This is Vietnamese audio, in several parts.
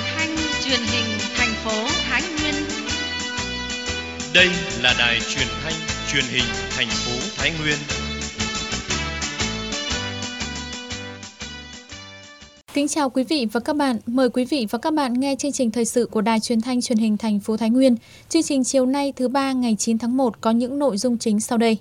thanh truyền hình thành phố Thái Nguyên. Đây là đài truyền thanh truyền hình thành phố Thái Nguyên. Kính chào quý vị và các bạn. Mời quý vị và các bạn nghe chương trình thời sự của đài truyền thanh truyền hình thành phố Thái Nguyên. Chương trình chiều nay thứ ba ngày 9 tháng 1 có những nội dung chính sau đây.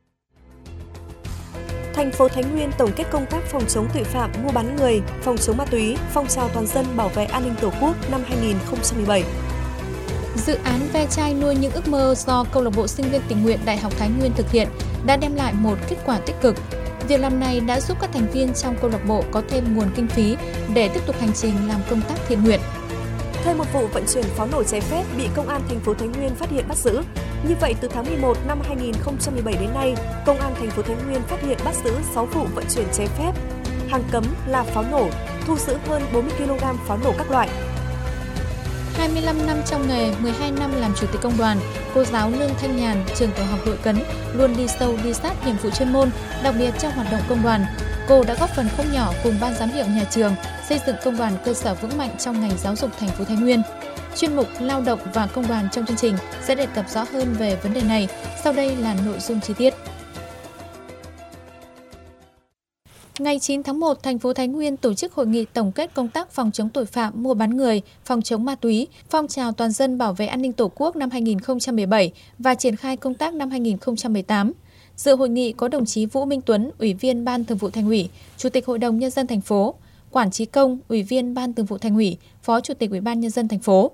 Thành phố Thái Nguyên tổng kết công tác phòng chống tội phạm mua bán người, phòng chống ma túy, phong trào toàn dân bảo vệ an ninh Tổ quốc năm 2017. Dự án ve chai nuôi những ước mơ do Câu lạc bộ Sinh viên Tình nguyện Đại học Thái Nguyên thực hiện đã đem lại một kết quả tích cực. Việc làm này đã giúp các thành viên trong câu lạc bộ có thêm nguồn kinh phí để tiếp tục hành trình làm công tác thiện nguyện. Thêm một vụ vận chuyển pháo nổ trái phép bị Công an thành phố Thái Nguyên phát hiện bắt giữ. Như vậy, từ tháng 11 năm 2017 đến nay, Công an thành phố Thái Nguyên phát hiện bắt giữ 6 vụ vận chuyển trái phép hàng cấm là pháo nổ, thu giữ hơn 40 kg pháo nổ các loại. 25 năm trong nghề, 12 năm làm chủ tịch công đoàn, cô giáo Lương Thanh Nhàn, trường tiểu học Đội Cấn luôn đi sâu đi sát nhiệm vụ chuyên môn, đặc biệt trong hoạt động công đoàn. Cô đã góp phần không nhỏ cùng ban giám hiệu nhà trường xây dựng công đoàn cơ sở vững mạnh trong ngành giáo dục thành phố Thái Nguyên. Chuyên mục Lao động và Công đoàn trong chương trình sẽ đề cập rõ hơn về vấn đề này. Sau đây là nội dung chi tiết. Ngày 9 tháng 1, thành phố Thái Nguyên tổ chức hội nghị tổng kết công tác phòng chống tội phạm mua bán người, phòng chống ma túy, phong trào toàn dân bảo vệ an ninh Tổ quốc năm 2017 và triển khai công tác năm 2018. Dự hội nghị có đồng chí Vũ Minh Tuấn, Ủy viên Ban Thường vụ Thành ủy, Chủ tịch Hội đồng Nhân dân thành phố, Quản Trí Công, Ủy viên Ban Thường vụ Thành ủy, Phó Chủ tịch Ủy ban Nhân dân thành phố.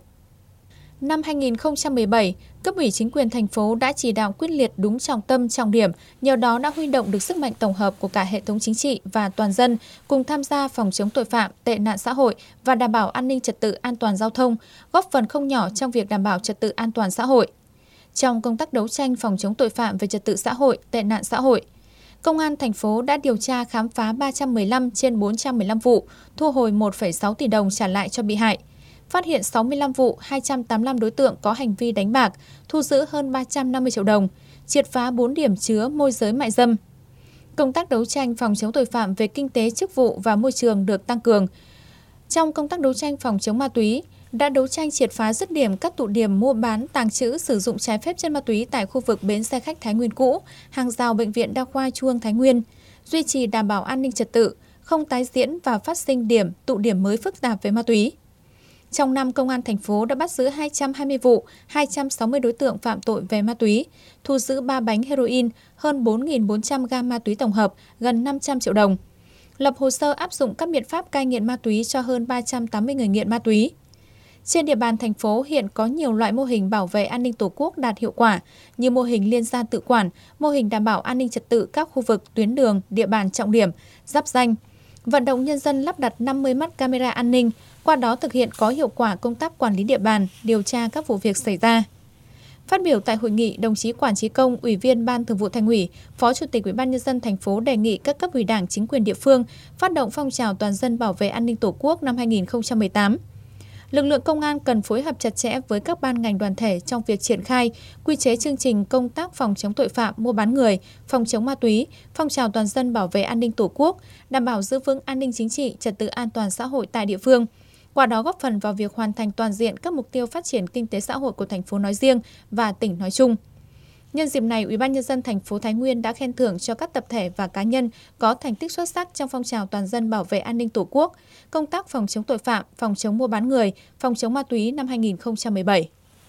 Năm 2017, cấp ủy chính quyền thành phố đã chỉ đạo quyết liệt đúng trọng tâm, trọng điểm, nhờ đó đã huy động được sức mạnh tổng hợp của cả hệ thống chính trị và toàn dân cùng tham gia phòng chống tội phạm, tệ nạn xã hội và đảm bảo an ninh trật tự an toàn giao thông, góp phần không nhỏ trong việc đảm bảo trật tự an toàn xã hội. Trong công tác đấu tranh phòng chống tội phạm về trật tự xã hội, tệ nạn xã hội, Công an thành phố đã điều tra khám phá 315 trên 415 vụ, thu hồi 1,6 tỷ đồng trả lại cho bị hại. Phát hiện 65 vụ, 285 đối tượng có hành vi đánh bạc, thu giữ hơn 350 triệu đồng, triệt phá 4 điểm chứa môi giới mại dâm. Công tác đấu tranh phòng chống tội phạm về kinh tế chức vụ và môi trường được tăng cường. Trong công tác đấu tranh phòng chống ma túy, đã đấu tranh triệt phá dứt điểm các tụ điểm mua bán, tàng trữ, sử dụng trái phép chất ma túy tại khu vực bến xe khách Thái Nguyên cũ, hàng rào Bệnh viện Đa khoa Trung ương Thái Nguyên, duy trì đảm bảo an ninh trật tự, không tái diễn và phát sinh điểm, tụ điểm mới phức tạp về ma túy. Trong năm, Công an thành phố đã bắt giữ 220 vụ, 260 đối tượng phạm tội về ma túy, thu giữ 3 bánh heroin, hơn 4.400 gam ma túy tổng hợp, gần 500 triệu đồng. Lập hồ sơ áp dụng các biện pháp cai nghiện ma túy cho hơn 380 người nghiện ma túy. Trên địa bàn thành phố hiện có nhiều loại mô hình bảo vệ an ninh Tổ quốc đạt hiệu quả như mô hình liên gia tự quản, mô hình đảm bảo an ninh trật tự các khu vực, tuyến đường, địa bàn trọng điểm, giáp danh. Vận động nhân dân lắp đặt 50 mắt camera an ninh, qua đó thực hiện có hiệu quả công tác quản lý địa bàn, điều tra các vụ việc xảy ra. Phát biểu tại hội nghị, đồng chí Quản Trí Công, Ủy viên Ban Thường vụ Thành ủy, Phó Chủ tịch Ủy ban Nhân dân thành phố đề nghị các cấp ủy Đảng, chính quyền địa phương phát động phong trào toàn dân bảo vệ an ninh Tổ quốc năm 2018. Lực lượng công an cần phối hợp chặt chẽ với các ban ngành đoàn thể trong việc triển khai, quy chế chương trình công tác phòng chống tội phạm mua bán người, phòng chống ma túy, phong trào toàn dân bảo vệ an ninh Tổ quốc, đảm bảo giữ vững an ninh chính trị, trật tự an toàn xã hội tại địa phương. Qua đó góp phần vào việc hoàn thành toàn diện các mục tiêu phát triển kinh tế xã hội của thành phố nói riêng và tỉnh nói chung. Nhân dịp này, Ủy ban Nhân dân thành phố Thái Nguyên đã khen thưởng cho các tập thể và cá nhân có thành tích xuất sắc trong phong trào toàn dân bảo vệ an ninh Tổ quốc, công tác phòng chống tội phạm, phòng chống mua bán người, phòng chống ma túy năm 2017.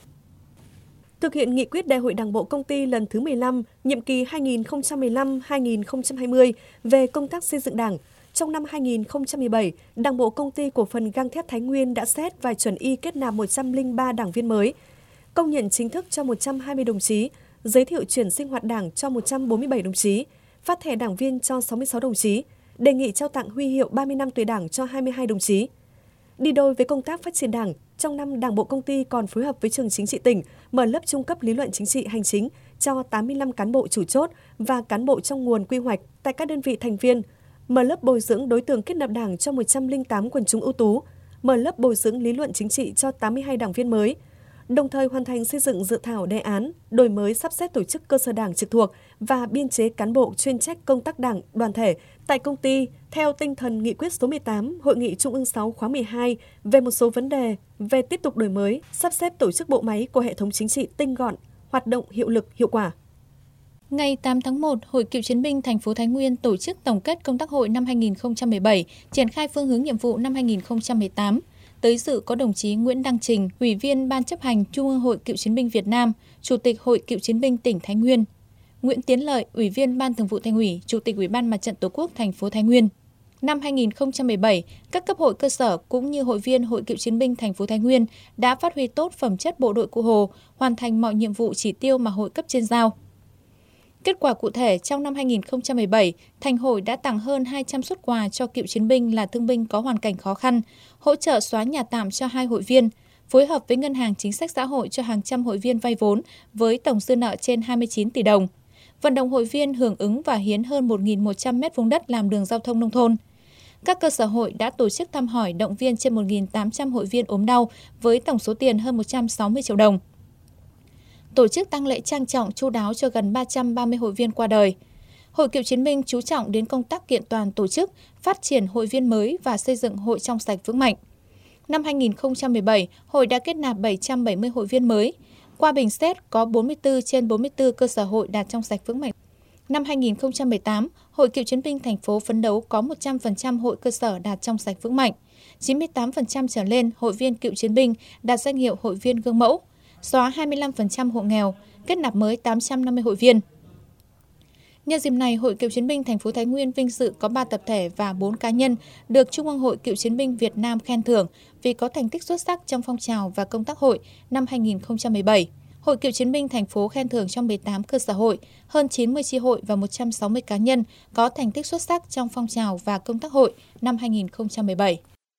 Thực hiện nghị quyết Đại hội Đảng bộ Công ty lần thứ 15, nhiệm kỳ 2015-2020 về công tác xây dựng Đảng, trong năm 2017, Đảng bộ Công ty Cổ phần Gang thép Thái Nguyên đã xét và chuẩn y kết nạp 103 đảng viên mới, công nhận chính thức cho 120 đồng chí, giới thiệu chuyển sinh hoạt Đảng cho 147 đồng chí, phát thẻ đảng viên cho 66 đồng chí, đề nghị trao tặng huy hiệu 30 năm tuổi Đảng cho 22 đồng chí. Đi đôi với công tác phát triển Đảng, trong năm Đảng bộ Công ty còn phối hợp với Trường Chính trị tỉnh mở lớp trung cấp lý luận chính trị hành chính cho 85 cán bộ chủ chốt và cán bộ trong nguồn quy hoạch tại các đơn vị thành viên, mở lớp bồi dưỡng đối tượng kết nạp Đảng cho 108 quần chúng ưu tú, mở lớp bồi dưỡng lý luận chính trị cho 82 đảng viên mới. đồng thời hoàn thành xây dựng dự thảo đề án, đổi mới sắp xếp tổ chức cơ sở đảng trực thuộc và biên chế cán bộ chuyên trách công tác đảng, đoàn thể tại công ty theo tinh thần nghị quyết số 18 Hội nghị Trung ương 6 khóa 12 về một số vấn đề về tiếp tục đổi mới, sắp xếp tổ chức bộ máy của hệ thống chính trị tinh gọn, hoạt động hiệu lực, hiệu quả. Ngày 8 tháng 1, Hội Cựu chiến binh thành phố Thái Nguyên tổ chức tổng kết công tác hội năm 2017, triển khai phương hướng nhiệm vụ năm 2018. Tới dự có đồng chí Nguyễn Đăng Trình, Ủy viên Ban chấp hành Trung ương Hội Cựu chiến binh Việt Nam, Chủ tịch Hội Cựu chiến binh tỉnh Thái Nguyên, Nguyễn Tiến Lợi, Ủy viên Ban Thường vụ Thành ủy, Chủ tịch Ủy ban Mặt trận Tổ quốc thành phố Thái Nguyên. Năm 2017, các cấp hội cơ sở cũng như hội viên Hội Cựu chiến binh thành phố Thái Nguyên đã phát huy tốt phẩm chất bộ đội Cụ Hồ, hoàn thành mọi nhiệm vụ chỉ tiêu mà hội cấp trên giao. Kết quả cụ thể, trong năm 2017, Thành hội đã tặng hơn 200 suất quà cho cựu chiến binh là thương binh có hoàn cảnh khó khăn, hỗ trợ xóa nhà tạm cho 2 hội viên, phối hợp với Ngân hàng Chính sách Xã hội cho hàng trăm hội viên vay vốn với tổng dư nợ trên 29 tỷ đồng, vận động hội viên hưởng ứng và hiến hơn 1.100 mét vuông đất làm đường giao thông nông thôn. Các cơ sở hội đã tổ chức thăm hỏi động viên trên 1.800 hội viên ốm đau với tổng số tiền hơn 160 triệu đồng. Tổ chức tang lễ trang trọng chu đáo cho gần 330 hội viên qua đời. Hội Cựu chiến binh chú trọng đến công tác kiện toàn tổ chức, phát triển hội viên mới và xây dựng hội trong sạch vững mạnh. Năm 2017, hội đã kết nạp 770 hội viên mới. Qua bình xét, có 44 trên 44 cơ sở hội đạt trong sạch vững mạnh. Năm 2018, Hội Cựu chiến binh thành phố phấn đấu có 100% hội cơ sở đạt trong sạch vững mạnh. 98% trở lên hội viên cựu chiến binh đạt danh hiệu hội viên gương mẫu. Xóa 25% hộ nghèo, kết nạp mới 850 hội viên. Nhân dịp này, Hội Cựu chiến binh thành phố Thái Nguyên vinh dự có 3 tập thể và 4 cá nhân được Trung ương Hội Cựu chiến binh Việt Nam khen thưởng vì có thành tích xuất sắc trong phong trào và công tác hội năm 2017. Hội Cựu chiến binh thành phố khen thưởng cho 18 cơ sở hội, hơn 90 chi hội và 160 cá nhân có thành tích xuất sắc trong phong trào và công tác hội năm 2017.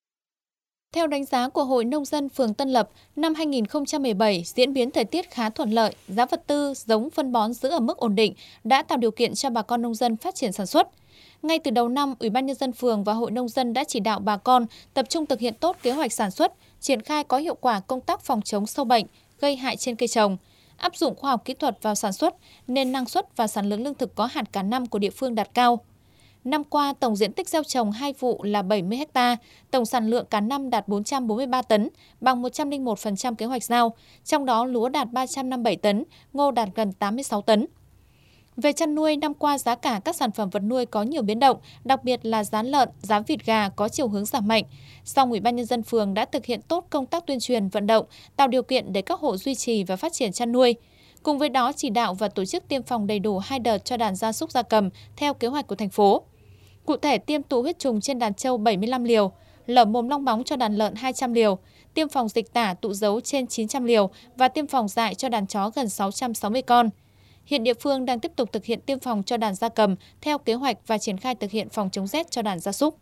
Theo đánh giá của Hội Nông dân phường Tân Lập, năm 2017, diễn biến thời tiết khá thuận lợi, giá vật tư, giống phân bón giữ ở mức ổn định đã tạo điều kiện cho bà con nông dân phát triển sản xuất. Ngay từ đầu năm, Ủy ban Nhân dân phường và Hội Nông dân đã chỉ đạo bà con tập trung thực hiện tốt kế hoạch sản xuất, triển khai có hiệu quả công tác phòng chống sâu bệnh, gây hại trên cây trồng, áp dụng khoa học kỹ thuật vào sản xuất nên năng suất và sản lượng lương thực có hạt cả năm của địa phương đạt cao. Năm qua, tổng diện tích gieo trồng 2 vụ là 70 ha, tổng sản lượng cả năm đạt 443 tấn, bằng 101% kế hoạch giao, trong đó lúa đạt 357 tấn, ngô đạt gần 86 tấn. Về chăn nuôi, năm qua giá cả các sản phẩm vật nuôi có nhiều biến động, đặc biệt là giá lợn, giá vịt gà có chiều hướng giảm mạnh. Song Ủy ban Nhân dân phường đã thực hiện tốt công tác tuyên truyền vận động, tạo điều kiện để các hộ duy trì và phát triển chăn nuôi. Cùng với đó, chỉ đạo và tổ chức tiêm phòng đầy đủ 2 đợt cho đàn gia súc gia cầm theo kế hoạch của thành phố. Cụ thể, tiêm tụ huyết trùng trên đàn trâu 75 liều, lở mồm long móng cho đàn lợn 200 liều, tiêm phòng dịch tả tụ dấu trên 900 liều và tiêm phòng dại cho đàn chó gần 660 con. Hiện địa phương đang tiếp tục thực hiện tiêm phòng cho đàn gia cầm theo kế hoạch và triển khai thực hiện phòng chống rét cho đàn gia súc.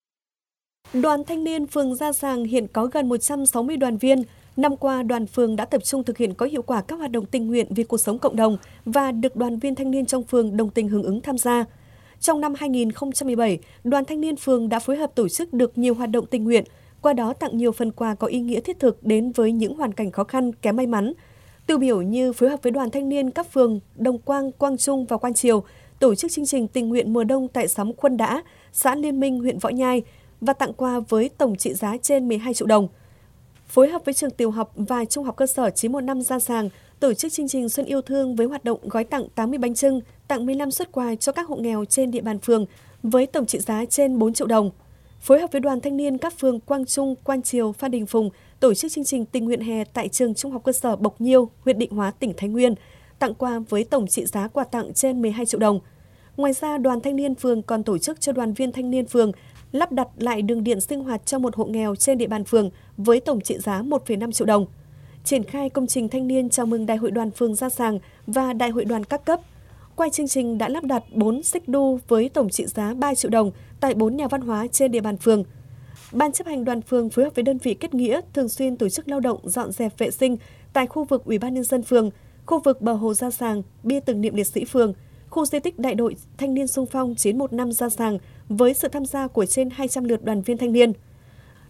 Đoàn thanh niên phường Gia Giàng hiện có gần 160 đoàn viên. Năm qua, đoàn phường đã tập trung thực hiện có hiệu quả các hoạt động tình nguyện vì cuộc sống cộng đồng và được đoàn viên thanh niên trong phường đồng tình hưởng ứng tham gia. Trong năm 2017, đoàn thanh niên phường đã phối hợp tổ chức được nhiều hoạt động tình nguyện, qua đó tặng nhiều phần quà có ý nghĩa thiết thực đến với những hoàn cảnh khó khăn, kém may mắn. Tiêu biểu như phối hợp với đoàn thanh niên các phường Đồng Quang, Quang Trung và Quan Triều, tổ chức chương trình tình nguyện mùa đông tại xóm Khuân Đã, xã Liên Minh, huyện Võ Nhai và tặng quà với tổng trị giá trên 12 triệu đồng. Phối hợp với trường tiểu học và trung học cơ sở 915 Gia Giàng, tổ chức chương trình Xuân yêu thương với hoạt động gói tặng 80 bánh chưng, tặng 15 suất quà cho các hộ nghèo trên địa bàn phường với tổng trị giá trên 4 triệu đồng. Phối hợp với đoàn thanh niên các phường Quang Trung, Quan Triều, Phan Đình Phùng, tổ chức chương trình tình nguyện hè tại trường trung học cơ sở Bộc Nhiêu, huyện Định Hóa, tỉnh Thái Nguyên, tặng quà với tổng trị giá quà tặng trên 12 triệu đồng. Ngoài ra, đoàn thanh niên phường còn tổ chức cho đoàn viên thanh niên phường lắp đặt lại đường điện sinh hoạt cho một hộ nghèo trên địa bàn phường với tổng trị giá 1,5 triệu đồng. Triển khai công trình thanh niên chào mừng Đại hội đoàn phường Gia Giàng và Đại hội đoàn các cấp. Qua chương trình đã lắp đặt 4 xích đu với tổng trị giá 3 triệu đồng tại 4 nhà văn hóa trên địa bàn phường. Ban chấp hành đoàn phường phối hợp với đơn vị kết nghĩa thường xuyên tổ chức lao động dọn dẹp vệ sinh tại khu vực Ủy ban Nhân dân phường, khu vực bờ hồ Gia Giàng, bia tưởng niệm liệt sĩ phường, khu di tích Đại đội Thanh niên xung phong 915 Gia Giàng với sự tham gia của trên 200 lượt đoàn viên thanh niên.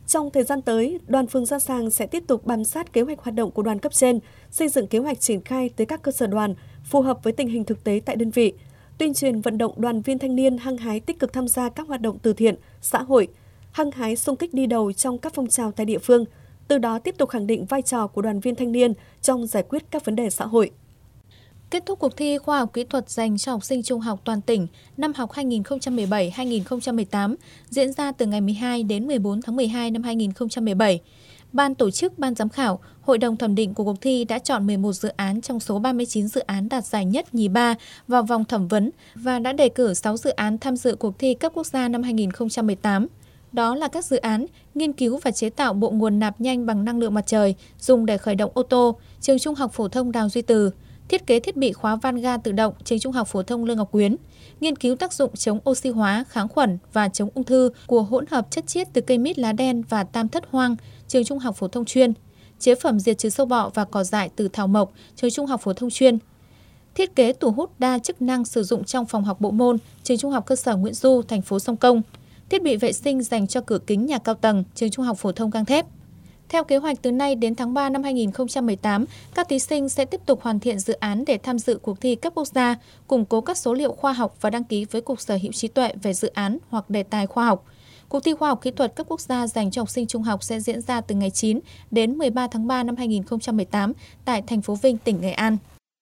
Trong thời gian tới, đoàn phường Gia Sàng sẽ tiếp tục bám sát kế hoạch hoạt động của đoàn cấp trên, xây dựng kế hoạch triển khai tới các cơ sở đoàn phù hợp với tình hình thực tế tại đơn vị, tuyên truyền vận động đoàn viên thanh niên hăng hái tích cực tham gia các hoạt động từ thiện, xã hội, hăng hái xung kích đi đầu trong các phong trào tại địa phương, từ đó tiếp tục khẳng định vai trò của đoàn viên thanh niên trong giải quyết các vấn đề xã hội. Kết thúc cuộc thi khoa học kỹ thuật dành cho học sinh trung học toàn tỉnh năm học 2017-2018 diễn ra từ ngày 12 đến 14 tháng 12 năm 2017. Ban tổ chức, ban giám khảo, hội đồng thẩm định của cuộc thi đã chọn 11 dự án trong số 39 dự án đạt giải nhất, nhì, ba vào vòng thẩm vấn và đã đề cử 6 dự án tham dự cuộc thi cấp quốc gia năm 2018. Đó là các dự án nghiên cứu và chế tạo bộ nguồn nạp nhanh bằng năng lượng mặt trời dùng để khởi động ô tô, trường Trung học phổ thông Đào Duy Từ, thiết kế thiết bị khóa van ga tự động, trường Trung học phổ thông Lương Ngọc Quyến, nghiên cứu tác dụng chống oxy hóa, kháng khuẩn và chống ung thư của hỗn hợp chất chiết từ cây mít lá đen và tam thất hoang, trường Trung học phổ thông chuyên, chế phẩm diệt trừ sâu bọ và cỏ dại từ thảo mộc, trường Trung học phổ thông chuyên, thiết kế tủ hút đa chức năng sử dụng trong phòng học bộ môn, trường Trung học cơ sở Nguyễn Du, thành phố Sông Công, thiết bị vệ sinh dành cho cửa kính nhà cao tầng, trường Trung học phổ thông Gang Thép. Theo kế hoạch, từ nay đến tháng 3 năm 2018, các thí sinh sẽ tiếp tục hoàn thiện dự án để tham dự cuộc thi cấp quốc gia, củng cố các số liệu khoa học và đăng ký với Cục Sở hữu trí tuệ về dự án hoặc đề tài khoa học. Cuộc thi khoa học kỹ thuật cấp quốc gia dành cho học sinh trung học sẽ diễn ra từ ngày 9 đến 13 tháng 3 năm 2018 tại thành phố Vinh, tỉnh Nghệ An.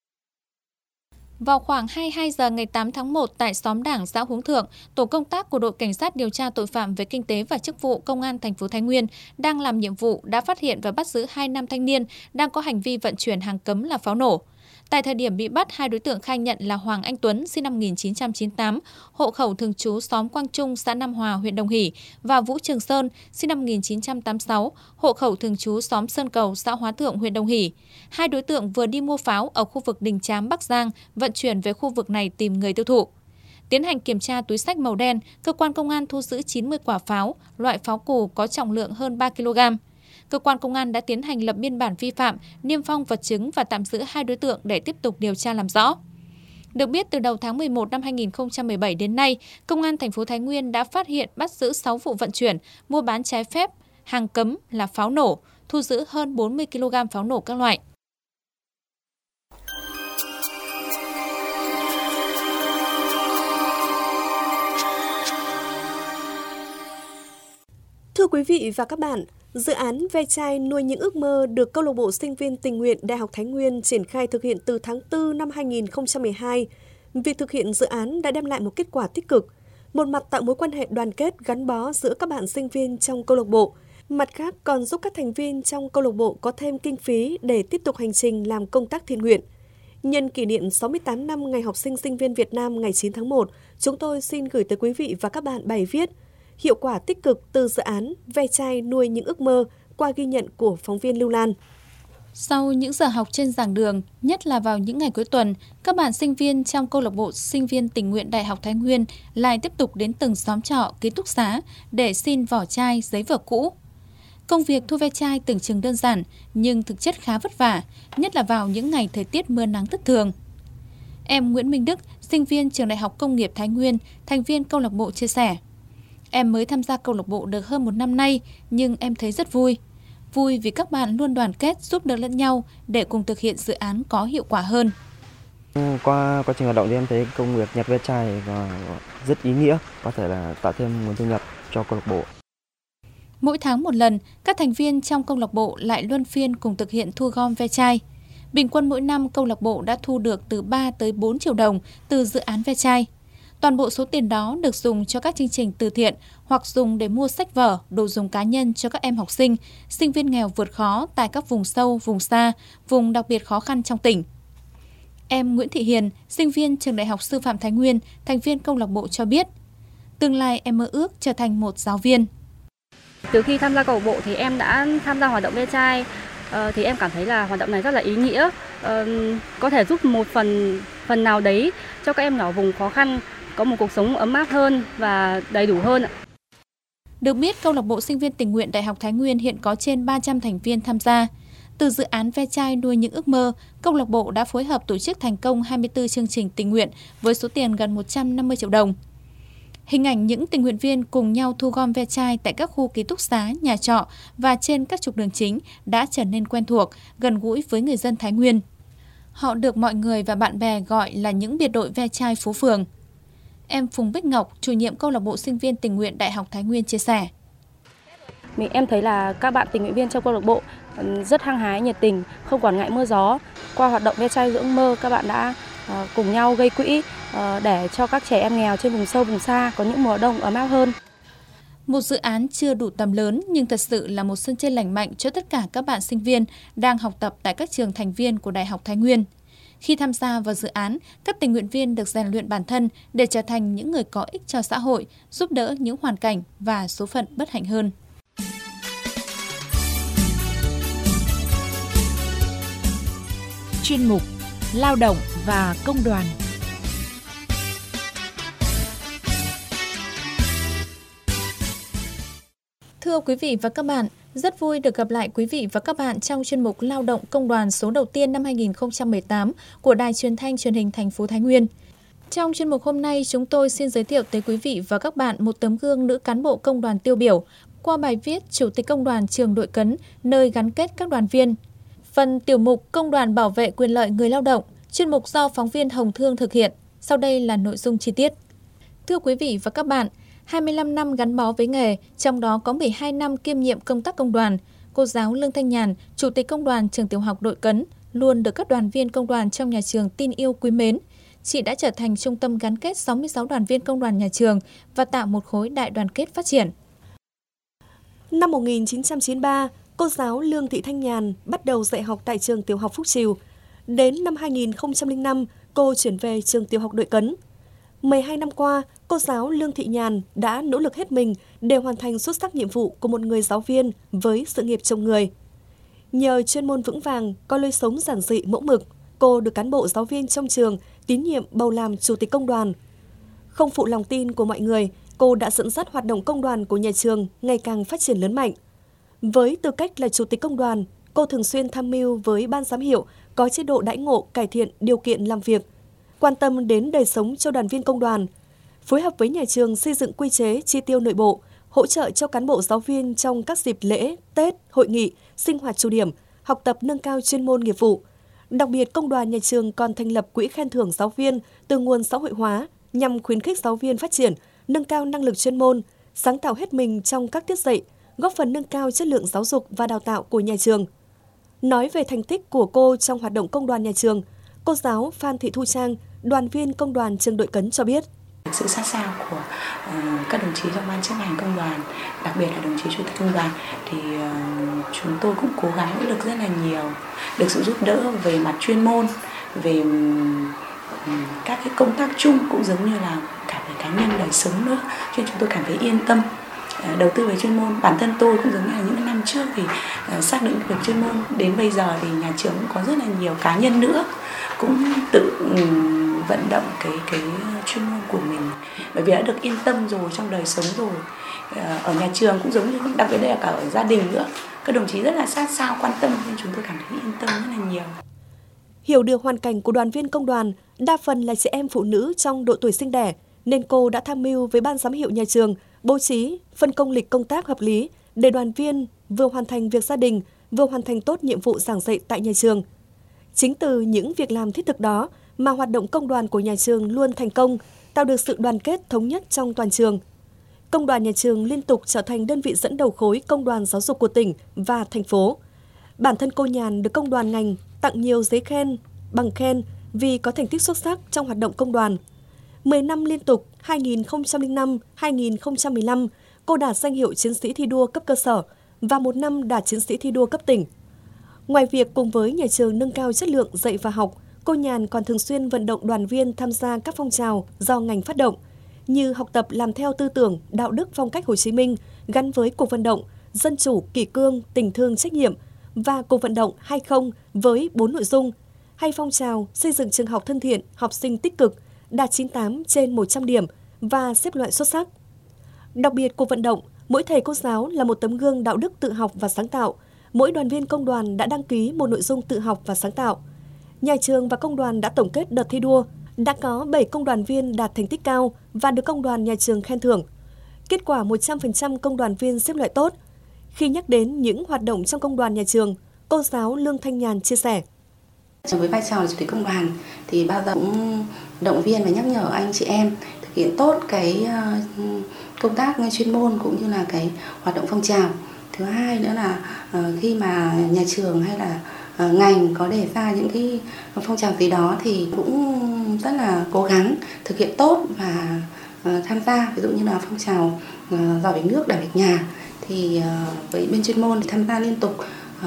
Vào khoảng 22 giờ ngày 8 tháng 1 tại xóm Đảng, xã Hướng Thượng, tổ công tác của đội cảnh sát điều tra tội phạm về kinh tế và chức vụ Công an thành phố Thái Nguyên đang làm nhiệm vụ đã phát hiện và bắt giữ 2 nam thanh niên đang có hành vi vận chuyển hàng cấm là pháo nổ. Tại thời điểm bị bắt, 2 đối tượng khai nhận là Hoàng Anh Tuấn, sinh năm 1998, hộ khẩu thường trú xóm Quang Trung, xã Nam Hòa, huyện Đồng Hỷ, và Vũ Trường Sơn, sinh năm 1986, hộ khẩu thường trú xóm Sơn Cầu, xã Hóa Thượng, huyện Đồng Hỷ. 2 đối tượng vừa đi mua pháo ở khu vực Đình Chám, Bắc Giang, vận chuyển về khu vực này tìm người tiêu thụ. Tiến hành kiểm tra túi xách màu đen, cơ quan công an thu giữ 90 quả pháo, loại pháo cù có trọng lượng hơn 3 kg. Cơ quan công an đã tiến hành lập biên bản vi phạm, niêm phong vật chứng và tạm giữ 2 đối tượng để tiếp tục điều tra làm rõ. Được biết, từ đầu tháng 11 năm 2017 đến nay, Công an thành phố Thái Nguyên đã phát hiện bắt giữ 6 vụ vận chuyển, mua bán trái phép hàng cấm là pháo nổ, thu giữ hơn 40 kg pháo nổ các loại. Thưa quý vị và các bạn, dự án Ve chai nuôi những ước mơ được Câu lạc bộ Sinh viên Tình nguyện Đại học Thái Nguyên triển khai thực hiện từ tháng 4 năm 2012. Việc thực hiện dự án đã đem lại một kết quả tích cực. Một mặt tạo mối quan hệ đoàn kết gắn bó giữa các bạn sinh viên trong câu lạc bộ, mặt khác còn giúp các thành viên trong câu lạc bộ có thêm kinh phí để tiếp tục hành trình làm công tác thiện nguyện. Nhân kỷ niệm 68 năm Ngày Học sinh Sinh viên Việt Nam ngày 9 tháng 1, chúng tôi xin gửi tới quý vị và các bạn bài viết Hiệu quả tích cực từ dự án Ve chai nuôi những ước mơ qua ghi nhận của phóng viên Lưu Lan. Sau những giờ học trên giảng đường, nhất là vào những ngày cuối tuần, các bạn sinh viên trong câu lạc bộ Sinh viên Tình nguyện Đại học Thái Nguyên lại tiếp tục đến từng xóm trọ, ký túc xá để xin vỏ chai, giấy vở cũ. Công việc thu ve chai tưởng chừng đơn giản nhưng thực chất khá vất vả, nhất là vào những ngày thời tiết mưa nắng thất thường. Em Nguyễn Minh Đức, sinh viên trường Đại học Công nghiệp Thái Nguyên, thành viên câu lạc bộ chia sẻ: Em mới tham gia câu lạc bộ được hơn 1 năm nay, nhưng em thấy rất vui. Vui vì các bạn luôn đoàn kết giúp đỡ lẫn nhau để cùng thực hiện dự án có hiệu quả hơn. Qua quá trình hoạt động thì em thấy công việc nhặt ve chai rất ý nghĩa, có thể là tạo thêm nguồn thu nhập cho câu lạc bộ. Mỗi tháng một lần, các thành viên trong câu lạc bộ lại luân phiên cùng thực hiện thu gom ve chai. Bình quân mỗi năm câu lạc bộ đã thu được từ 3 tới 4 triệu đồng từ dự án ve chai. Toàn bộ số tiền đó được dùng cho các chương trình từ thiện hoặc dùng để mua sách vở, đồ dùng cá nhân cho các em học sinh, sinh viên nghèo vượt khó tại các vùng sâu, vùng xa, vùng đặc biệt khó khăn trong tỉnh. Em Nguyễn Thị Hiền, sinh viên trường Đại học Sư phạm Thái Nguyên, thành viên câu lạc bộ cho biết, tương lai em mơ ước trở thành một giáo viên. Từ khi tham gia câu lạc bộ thì em đã tham gia hoạt động ve chai, thì em cảm thấy là hoạt động này rất là ý nghĩa, có thể giúp một phần nào đấy cho các em nhỏ vùng khó khăn có một cuộc sống ấm áp hơn và đầy đủ hơn. Được biết, câu lạc bộ Sinh viên Tình nguyện Đại học Thái Nguyên hiện có trên 300 thành viên tham gia. Từ dự án Ve chai nuôi những ước mơ, câu lạc bộ đã phối hợp tổ chức thành công 24 chương trình tình nguyện với số tiền gần 150 triệu đồng. Hình ảnh những tình nguyện viên cùng nhau thu gom ve chai tại các khu ký túc xá, nhà trọ và trên các trục đường chính đã trở nên quen thuộc, gần gũi với người dân Thái Nguyên. Họ được mọi người và bạn bè gọi là những biệt đội ve chai phố phường. Em Phùng Bích Ngọc, chủ nhiệm câu lạc bộ sinh viên tình nguyện Đại học Thái Nguyên chia sẻ. Em thấy là các bạn tình nguyện viên trong câu lạc bộ rất hăng hái, nhiệt tình, không quản ngại mưa gió. Qua hoạt động ve chai dưỡng mơ, các bạn đã cùng nhau gây quỹ để cho các trẻ em nghèo trên vùng sâu, vùng xa có những mùa đông ấm áp hơn. Một dự án chưa đủ tầm lớn nhưng thật sự là một sân chơi lành mạnh cho tất cả các bạn sinh viên đang học tập tại các trường thành viên của Đại học Thái Nguyên. Khi tham gia vào dự án, các tình nguyện viên được rèn luyện bản thân để trở thành những người có ích cho xã hội, giúp đỡ những hoàn cảnh và số phận bất hạnh hơn. Chuyên mục Lao động và Công đoàn. Thưa quý vị và các bạn, rất vui được gặp lại quý vị và các bạn trong chuyên mục Lao động Công đoàn số đầu tiên năm 2018 của Đài Truyền thanh Truyền hình thành phố Thái Nguyên. Trong chuyên mục hôm nay, chúng tôi xin giới thiệu tới quý vị và các bạn một tấm gương nữ cán bộ công đoàn tiêu biểu qua bài viết Chủ tịch Công đoàn Trường Đội Cấn, nơi gắn kết các đoàn viên. Phần tiểu mục Công đoàn bảo vệ quyền lợi người lao động, chuyên mục do phóng viên Hồng Thương thực hiện. Sau đây là nội dung chi tiết. Thưa quý vị và các bạn, 25 năm gắn bó với nghề, trong đó có 12 năm kiêm nhiệm công tác công đoàn, cô giáo Lương Thanh Nhàn, Chủ tịch Công đoàn Trường Tiểu học Đội Cấn, luôn được các đoàn viên công đoàn trong nhà trường tin yêu quý mến. Chị đã trở thành trung tâm gắn kết 66 đoàn viên công đoàn nhà trường và tạo một khối đại đoàn kết phát triển. Năm 1993, cô giáo Lương Thị Thanh Nhàn bắt đầu dạy học tại trường Tiểu học Phúc Trìu. Đến năm 2005, cô chuyển về trường Tiểu học Đội Cấn. 12 năm qua, cô giáo Lương Thị Nhàn đã nỗ lực hết mình để hoàn thành xuất sắc nhiệm vụ của một người giáo viên với sự nghiệp trồng người. Nhờ chuyên môn vững vàng, có lối sống giản dị mẫu mực, cô được cán bộ giáo viên trong trường tín nhiệm bầu làm chủ tịch công đoàn. Không phụ lòng tin của mọi người, cô đã dẫn dắt hoạt động công đoàn của nhà trường ngày càng phát triển lớn mạnh. Với tư cách là chủ tịch công đoàn, cô thường xuyên tham mưu với ban giám hiệu có chế độ đãi ngộ cải thiện điều kiện làm việc, quan tâm đến đời sống cho đoàn viên công đoàn, phối hợp với nhà trường xây dựng quy chế chi tiêu nội bộ, hỗ trợ cho cán bộ giáo viên trong các dịp lễ, Tết, hội nghị, sinh hoạt chủ điểm, học tập nâng cao chuyên môn nghiệp vụ. Đặc biệt, công đoàn nhà trường còn thành lập quỹ khen thưởng giáo viên từ nguồn xã hội hóa nhằm khuyến khích giáo viên phát triển, nâng cao năng lực chuyên môn, sáng tạo hết mình trong các tiết dạy, góp phần nâng cao chất lượng giáo dục và đào tạo của nhà trường. Nói về thành tích của cô trong hoạt động công đoàn nhà trường, cô giáo Phan Thị Thu Trang, đoàn viên công đoàn trường Đội Cấn cho biết. Sự sát sao của các đồng chí trong ban chấp hành công đoàn, đặc biệt là đồng chí chủ tịch công đoàn, thì chúng tôi cũng cố gắng nỗ lực rất là nhiều, được sự giúp đỡ về mặt chuyên môn, về các cái công tác chung cũng giống như là cả về cá nhân đời sống nữa, cho nên chúng tôi cảm thấy yên tâm. Đầu tư về chuyên môn, bản thân tôi cũng giống như là những năm trước thì xác định được chuyên môn, đến bây giờ thì nhà trường cũng có rất là nhiều cá nhân nữa cũng tự vận động cái chuyên môn của mình, bởi vì đã được yên tâm rồi trong đời sống rồi. Ở nhà trường cũng giống như, đặc biệt đây là cả ở gia đình nữa, các đồng chí rất là sát sao quan tâm nên chúng tôi cảm thấy yên tâm rất là nhiều. Hiểu được hoàn cảnh của đoàn viên công đoàn, đa phần là chị em phụ nữ trong độ tuổi sinh đẻ, nên cô đã tham mưu với ban giám hiệu nhà trường bố trí, phân công lịch công tác hợp lý để đoàn viên vừa hoàn thành việc gia đình, vừa hoàn thành tốt nhiệm vụ giảng dạy tại nhà trường. Chính từ những việc làm thiết thực đó mà hoạt động công đoàn của nhà trường luôn thành công, tạo được sự đoàn kết thống nhất trong toàn trường. Công đoàn nhà trường liên tục trở thành đơn vị dẫn đầu khối công đoàn giáo dục của tỉnh và thành phố. Bản thân cô Nhàn được công đoàn ngành tặng nhiều giấy khen, bằng khen vì có thành tích xuất sắc trong hoạt động công đoàn. 10 năm liên tục 2005-2015, cô đạt danh hiệu chiến sĩ thi đua cấp cơ sở và 1 năm đạt chiến sĩ thi đua cấp tỉnh. Ngoài việc cùng với nhà trường nâng cao chất lượng dạy và học, cô Nhàn còn thường xuyên vận động đoàn viên tham gia các phong trào do ngành phát động, như học tập làm theo tư tưởng, đạo đức phong cách Hồ Chí Minh gắn với cuộc vận động dân chủ, kỷ cương, tình thương, trách nhiệm và cuộc vận động 20 với 4 nội dung, hay phong trào xây dựng trường học thân thiện, học sinh tích cực, đạt 98 trên 100 điểm và xếp loại xuất sắc. Đặc biệt, cuộc vận động mỗi thầy cô giáo là một tấm gương đạo đức tự học và sáng tạo. Mỗi đoàn viên công đoàn đã đăng ký một nội dung tự học và sáng tạo. Nhà trường và công đoàn đã tổng kết đợt thi đua, Đã có 7 công đoàn viên đạt thành tích cao và được công đoàn nhà trường khen thưởng. Kết quả 100% công đoàn viên xếp loại tốt. Khi nhắc đến những hoạt động trong công đoàn nhà trường, cô giáo Lương Thanh Nhàn chia sẻ. Với vai trò là chủ tịch công đoàn thì bao giờ cũng động viên và nhắc nhở anh chị em thực hiện tốt cái công tác chuyên môn cũng như là cái hoạt động phong trào. Thứ hai nữa là khi mà nhà trường hay là ngành có đề ra những cái phong trào gì đó thì cũng rất là cố gắng thực hiện tốt và tham gia. Ví dụ như là phong trào giỏi về nước, đảm việc nhà thì với bên chuyên môn thì tham gia liên tục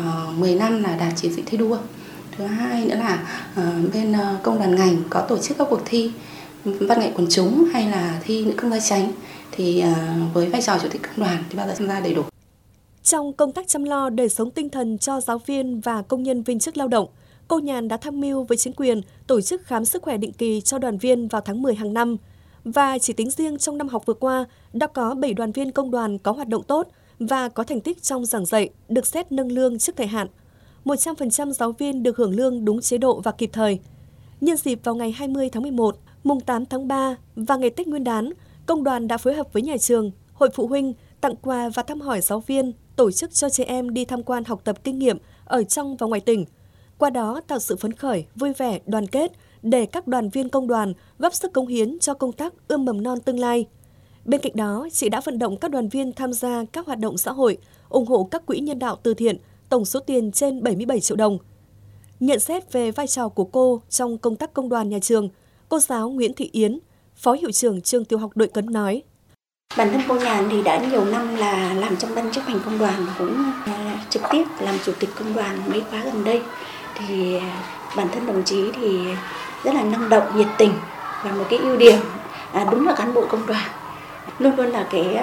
10 năm là đạt chiến sĩ thi đua. Thứ hai nữa là bên công đoàn ngành có tổ chức các cuộc thi văn nghệ quần chúng hay là thi nữ công gia chánh thì với vai trò chủ tịch công đoàn thì bao giờ tham gia đầy đủ. Trong công tác chăm lo đời sống tinh thần cho giáo viên và công nhân viên chức lao động, cô Nhàn đã tham mưu với chính quyền tổ chức khám sức khỏe định kỳ cho đoàn viên vào tháng 10 hàng năm. Và chỉ tính riêng trong năm học vừa qua, đã có 7 đoàn viên công đoàn có hoạt động tốt và có thành tích trong giảng dạy, được xét nâng lương trước thời hạn. 100% giáo viên được hưởng lương đúng chế độ và kịp thời. Nhân dịp vào ngày 20 tháng 11, mùng 8 tháng 3 và ngày Tết Nguyên đán, công đoàn đã phối hợp với nhà trường, hội phụ huynh tặng quà và thăm hỏi giáo viên, tổ chức cho trẻ em đi tham quan học tập kinh nghiệm ở trong và ngoài tỉnh. Qua đó tạo sự phấn khởi, vui vẻ, đoàn kết để các đoàn viên công đoàn góp sức cống hiến cho công tác ươm mầm non tương lai. Bên cạnh đó, chị đã vận động các đoàn viên tham gia các hoạt động xã hội, ủng hộ các quỹ nhân đạo từ thiện, tổng số tiền trên 77 triệu đồng. Nhận xét về vai trò của cô trong công tác công đoàn nhà trường, cô giáo Nguyễn Thị Yến, Phó Hiệu trưởng trường Tiểu học Đội Cấn nói. Bản thân cô Nhàn thì đã nhiều năm là làm trong ban chấp hành công đoàn, cũng trực tiếp làm chủ tịch công đoàn mấy khóa gần đây. Thì bản thân đồng chí thì rất là năng động, nhiệt tình và một cái ưu điểm đúng là cán bộ công đoàn luôn luôn là cái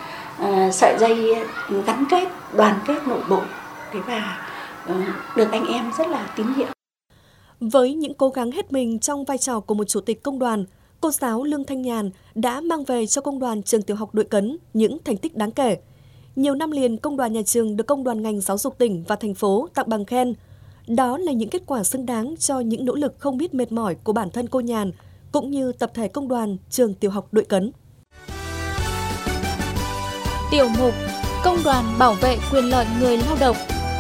sợi dây gắn kết, đoàn kết nội bộ và được anh em rất là tín nhiệm. Với những cố gắng hết mình trong vai trò của một chủ tịch công đoàn, cô giáo Lương Thanh Nhàn đã mang về cho công đoàn trường Tiểu học Đội Cấn những thành tích đáng kể. Nhiều năm liền, công đoàn nhà trường được công đoàn ngành giáo dục tỉnh và thành phố tặng bằng khen. Đó là những kết quả xứng đáng cho những nỗ lực không biết mệt mỏi của bản thân cô Nhàn, cũng như tập thể công đoàn trường Tiểu học Đội Cấn. Tiểu mục Công đoàn bảo vệ quyền lợi người lao động.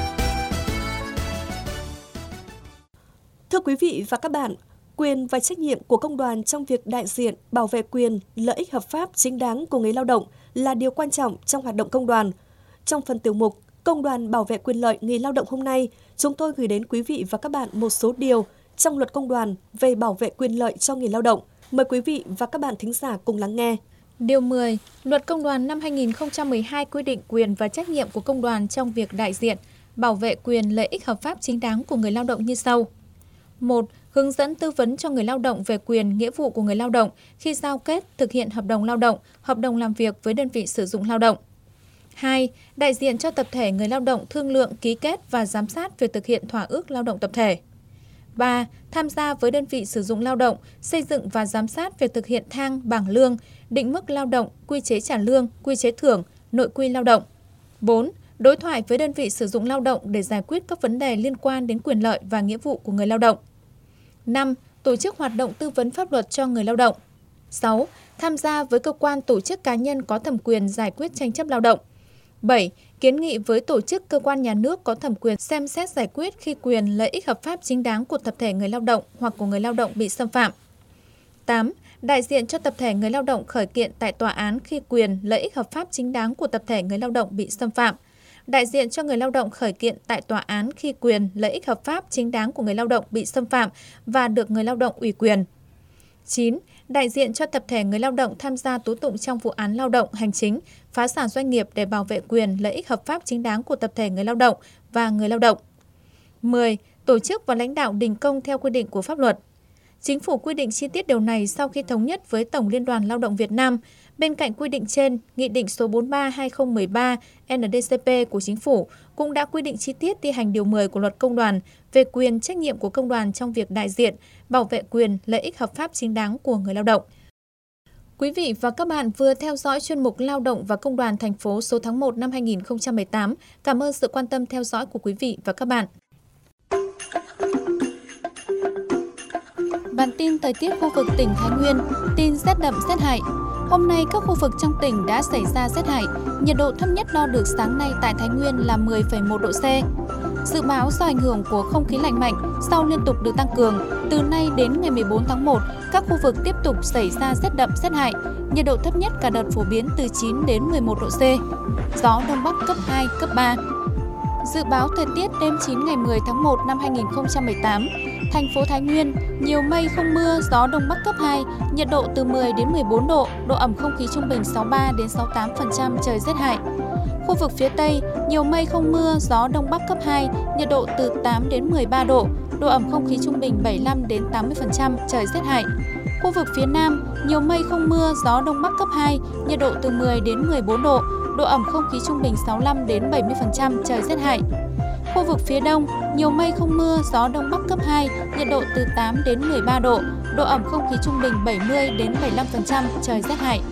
Thưa quý vị và các bạn, quyền và trách nhiệm của công đoàn trong việc đại diện, bảo vệ quyền, lợi ích hợp pháp chính đáng của người lao động là điều quan trọng trong hoạt động công đoàn. Trong phần tiểu mục Công đoàn bảo vệ quyền lợi người lao động hôm nay, chúng tôi gửi đến quý vị và các bạn một số điều trong luật công đoàn về bảo vệ quyền lợi cho người lao động. Mời quý vị và các bạn thính giả cùng lắng nghe. Điều 10. Luật Công đoàn năm 2012 quy định quyền và trách nhiệm của công đoàn trong việc đại diện, bảo vệ quyền lợi ích hợp pháp chính đáng của người lao động như sau. 1. Hướng dẫn tư vấn cho người lao động về quyền, nghĩa vụ của người lao động khi giao kết, thực hiện hợp đồng lao động, hợp đồng làm việc với đơn vị sử dụng lao động. 2. Đại diện cho tập thể người lao động thương lượng, ký kết và giám sát việc thực hiện thỏa ước lao động tập thể. 3. Tham gia với đơn vị sử dụng lao động, xây dựng và giám sát việc thực hiện thang, bảng lương, định mức lao động, quy chế trả lương, quy chế thưởng, nội quy lao động. 4. Đối thoại với đơn vị sử dụng lao động để giải quyết các vấn đề liên quan đến quyền lợi và nghĩa vụ của người lao động. 5. Tổ chức hoạt động tư vấn pháp luật cho người lao động. 6. Tham gia với cơ quan tổ chức cá nhân có thẩm quyền giải quyết tranh chấp lao động. 7. Kiến nghị với tổ chức cơ quan nhà nước có thẩm quyền xem xét giải quyết khi quyền lợi ích hợp pháp chính đáng của tập thể người lao động hoặc của người lao động bị xâm phạm. 8. Đại diện cho tập thể người lao động khởi kiện tại tòa án khi quyền lợi ích hợp pháp chính đáng của tập thể người lao động bị xâm phạm. Đại diện cho người lao động khởi kiện tại tòa án khi quyền lợi ích hợp pháp chính đáng của người lao động bị xâm phạm và được người lao động ủy quyền. 9. Đại diện cho tập thể người lao động tham gia tố tụng trong vụ án lao động, hành chính, phá sản doanh nghiệp để bảo vệ quyền lợi ích hợp pháp chính đáng của tập thể người lao động và người lao động. 10. Tổ chức và lãnh đạo đình công theo quy định của pháp luật. Chính phủ quy định chi tiết điều này sau khi thống nhất với Tổng Liên đoàn Lao động Việt Nam. Bên cạnh quy định trên, Nghị định số 43/2013 NDCP của Chính phủ cũng đã quy định chi tiết thi hành điều 10 của Luật Công đoàn về quyền trách nhiệm của công đoàn trong việc đại diện, bảo vệ quyền lợi ích hợp pháp chính đáng của người lao động. Quý vị và các bạn vừa theo dõi chuyên mục Lao động và Công đoàn thành phố số tháng 1 năm 2018. Cảm ơn sự quan tâm theo dõi của quý vị và các bạn. Bản tin thời tiết khu vực tỉnh Thái Nguyên, tin rét đậm rét hại. Hôm nay các khu vực trong tỉnh đã xảy ra rét hại. Nhiệt độ thấp nhất đo được sáng nay tại Thái Nguyên là 10,1 độ C. Dự báo do ảnh hưởng của không khí lạnh mạnh sau liên tục được tăng cường, từ nay đến ngày 14 tháng 1, các khu vực tiếp tục xảy ra rét đậm rét hại. Nhiệt độ thấp nhất cả đợt phổ biến từ 9 đến 11 độ C. Gió Đông Bắc cấp 2, cấp 3. Dự báo thời tiết đêm 9 ngày 10 tháng 1 năm 2018, thành phố Thái Nguyên, nhiều mây không mưa, gió Đông Bắc cấp 2, nhiệt độ từ 10 đến 14 độ, độ ẩm không khí trung bình 63 đến 68%, trời rét hại. Khu vực phía Tây, nhiều mây không mưa, gió Đông Bắc cấp 2, nhiệt độ từ 8 đến 13 độ, độ ẩm không khí trung bình 75 đến 80%, trời rét hại. Khu vực phía Nam, nhiều mây không mưa, gió Đông Bắc cấp 2, nhiệt độ từ 10 đến 14 độ, độ ẩm không khí trung bình 65 đến 70%, trời rét hại. Khu vực phía Đông, nhiều mây không mưa, gió Đông Bắc cấp 2, nhiệt độ từ 8 đến 13 độ, độ ẩm không khí trung bình 70 đến 75%, trời rét hại.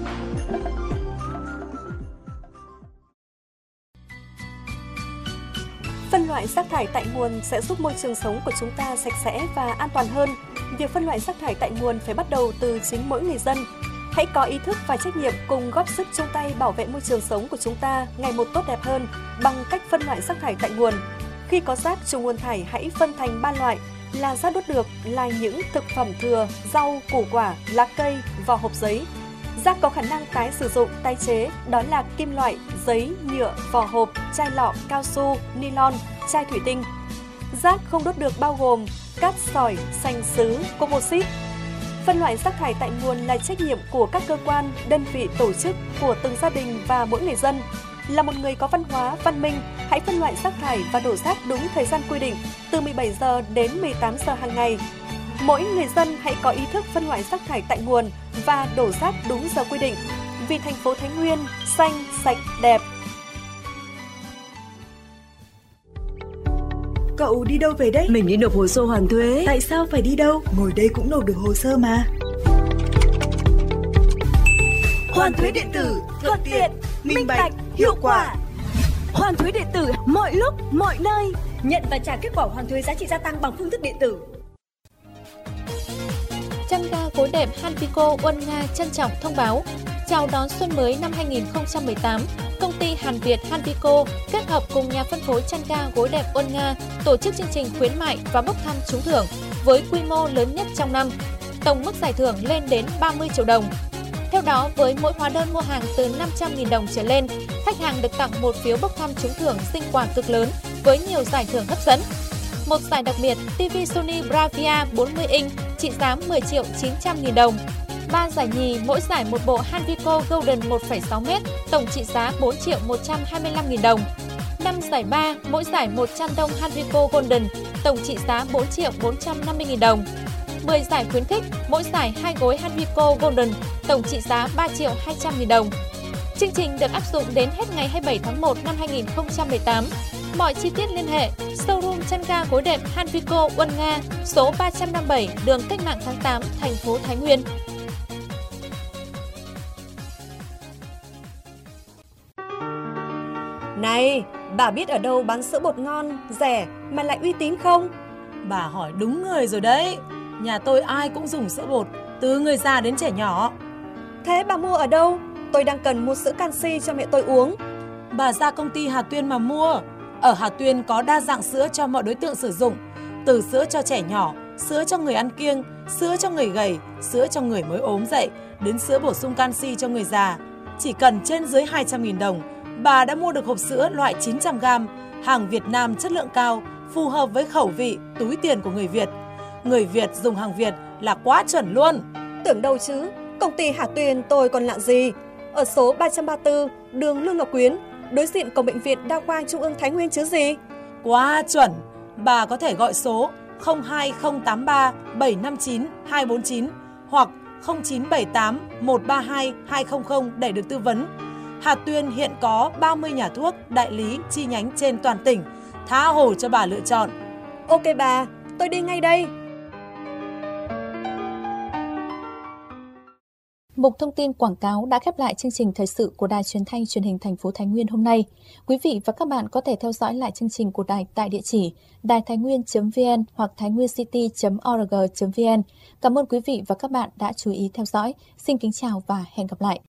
Phân loại rác thải tại nguồn sẽ giúp môi trường sống của chúng ta sạch sẽ và an toàn hơn. Việc phân loại rác thải tại nguồn phải bắt đầu từ chính mỗi người dân. Hãy có ý thức và trách nhiệm cùng góp sức chung tay bảo vệ môi trường sống của chúng ta ngày một tốt đẹp hơn bằng cách phân loại rác thải tại nguồn. Khi có rác trùng nguồn thải hãy phân thành 3 loại là rác đốt được, là những thực phẩm thừa, rau, củ quả, lá cây, vỏ hộp giấy. Rác có khả năng tái sử dụng, tái chế, đó là kim loại, giấy, nhựa, vỏ hộp, chai lọ, cao su, nylon, chai thủy tinh. Rác không đốt được bao gồm cát sỏi, sành sứ, composite. Phân loại rác thải tại nguồn là trách nhiệm của các cơ quan, đơn vị, tổ chức, của từng gia đình và mỗi người dân. Là một người có văn hóa, văn minh, hãy phân loại rác thải và đổ rác đúng thời gian quy định, từ 17 giờ đến 18 giờ hàng ngày. Mỗi người dân hãy có ý thức phân loại rác thải tại nguồn và đổ rác đúng giờ quy định. Vì thành phố Thái Nguyên xanh, sạch, đẹp. Cậu đi đâu về đấy? Mình đi nộp hồ sơ hoàn thuế. Tại sao phải đi đâu? Ngồi đây cũng nộp được hồ sơ mà. Hoàn thuế điện tử, thuận tiện, minh bạch, hiệu quả. Hoàn thuế điện tử mọi lúc, mọi nơi. Nhận và trả kết quả hoàn thuế giá trị gia tăng bằng phương thức điện tử. Chăn ga gối đẹp Hanvico Uân Nga trân trọng thông báo chào đón xuân mới năm 2018. Công ty Hàn Việt Hanvico kết hợp cùng nhà phân phối chăn ga gối đẹp Uân Nga tổ chức chương trình khuyến mại và bốc thăm trúng thưởng với quy mô lớn nhất trong năm. Tổng mức giải thưởng lên đến 30 triệu đồng. Theo đó, với mỗi hóa đơn mua hàng từ 500.000 đồng trở lên, khách hàng được tặng một phiếu bốc thăm trúng thưởng sinh quà cực lớn với nhiều giải thưởng hấp dẫn. Một giải đặc biệt TV Sony Bravia 40 inch trị giá 10 triệu 900 nghìn đồng. 3 giải nhì, mỗi giải một bộ Hanvico Golden 1,6m, tổng trị giá 4 triệu 125 nghìn đồng. 5 giải ba, mỗi giải một chăn đông Hanvico Golden, tổng trị giá 4 triệu 450 nghìn đồng. 10 giải khuyến khích, mỗi giải 2 gối Hanvico Golden, tổng trị giá 3 triệu 200 nghìn đồng. Chương trình được áp dụng đến hết ngày 27 tháng 1 năm 2018. Mọi chi tiết liên hệ showroom chăn ga gối đẹp Hanvico Uân Nga, số 357 đường Cách mạng tháng 8, thành phố Thái Nguyên. Này, bà biết ở đâu bán sữa bột ngon, rẻ mà lại uy tín không? Bà hỏi đúng người rồi đấy. Nhà tôi ai cũng dùng sữa bột, từ người già đến trẻ nhỏ. Thế bà mua ở đâu? Tôi đang cần mua sữa canxi cho mẹ tôi uống. Bà ra công ty Hà Tuyên mà mua. Ở Hà Tuyên có đa dạng sữa cho mọi đối tượng sử dụng. Từ sữa cho trẻ nhỏ, sữa cho người ăn kiêng, sữa cho người gầy, sữa cho người mới ốm dậy, đến sữa bổ sung canxi cho người già. Chỉ cần trên dưới 200.000 đồng, bà đã mua được hộp sữa loại 900g, hàng Việt Nam chất lượng cao, phù hợp với khẩu vị, túi tiền của người Việt. Người Việt dùng hàng Việt là quá chuẩn luôn. Tưởng đâu chứ, công ty Hà Tuyên tôi còn lạ gì. Ở số 334 đường Lương Ngọc Quyến, đối diện cổng bệnh viện Đa khoa Trung ương Thái Nguyên chứ gì. Quá chuẩn. Bà có thể gọi số 02083 759 249 hoặc 0978 132 200 để được tư vấn. Hà Tuyên hiện có 30 nhà thuốc, đại lý, chi nhánh trên toàn tỉnh, tha hồ cho bà lựa chọn. Ok bà, tôi đi ngay đây. Mục thông tin quảng cáo đã khép lại chương trình thời sự của Đài Truyền thanh Truyền hình thành phố Thái Nguyên hôm nay. Quý vị và các bạn có thể theo dõi lại chương trình của đài tại địa chỉ đàithainnguyên.vn hoặc thainwincity.org.vn. Cảm ơn quý vị và các bạn đã chú ý theo dõi. Xin kính chào và hẹn gặp lại.